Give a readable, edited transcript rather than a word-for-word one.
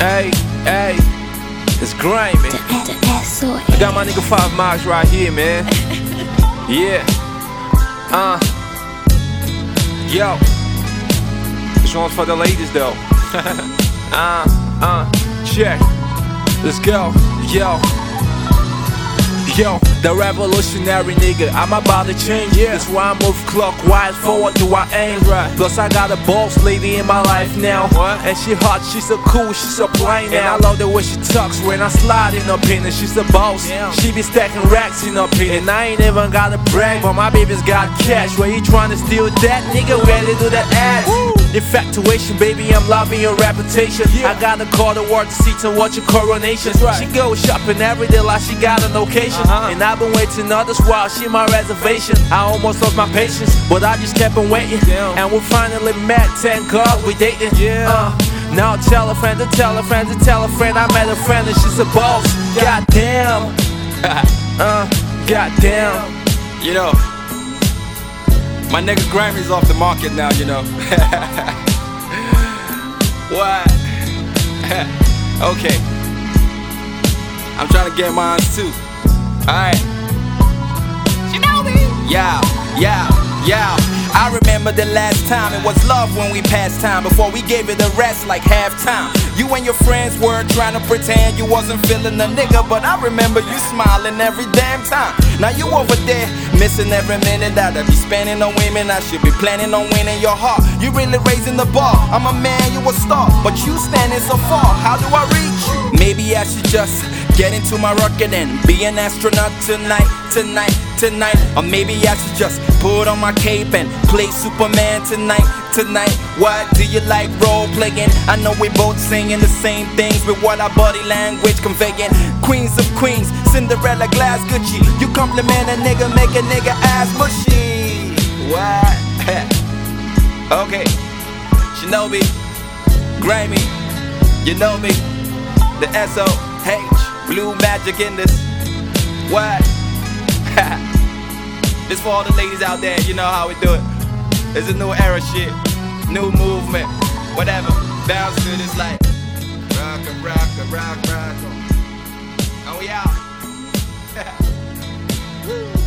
Hey, hey, it's grimy. I got my nigga 5 Marks right here, man. Yeah. Yo. This one's for the ladies, though. Check. Let's go. Yo, the revolutionary nigga, I'm about to change. That's why I move clockwise, forward do I aim. Plus I got a boss lady in my life now. And she hot, she's so cool, she's so plain. And I love the way she talks when I slide in her pin. And she's a boss, she be stacking racks in her pin. And I ain't even gotta brag, but my baby's got cash. Where you trying to steal that? Nigga, ready to do that ass. Infatuation, baby, I'm loving your reputation. I got a call to work seats and watch your coronation. She go shopping every day like she got a location. And I've been waiting all this while, she my reservation. I almost lost my patience, but I just kept on waiting. And we finally met, thank God we dating. Now tell a friend to tell a friend to tell a friend I met a friend and she's a boss. Goddamn. Goddamn. You know, my nigga Grimy's off the market now, you know. What? Okay. I'm trying to get mine too. Alright. Yeah. I remember the last time it was love when we passed time. Before we gave it a rest like halftime. You and your friends were trying to pretend you wasn't feeling a nigga, but I remember you smiling every damn time. Now you over there missing every minute that I be spending on women. I should be planning on winning your heart. You really raising the bar. I'm a man, you a star, but you standing so far. How do I reach you? Maybe I should just get into my rocket and be an astronaut tonight. Or maybe I should just put on my cape and play Superman tonight. What do you like role playing? I know we both singing the same things with what our body language conveying. Queens of queens, Cinderella, glass Gucci. You compliment a nigga, make a nigga ass mushy. What? Okay, Shinobi, Grimy, you know me. The S.O.H. Blue magic in this. What? This for all the ladies out there, you know how we do it. It's a new era shit, new movement, whatever. Bounce to this like rock. And we out.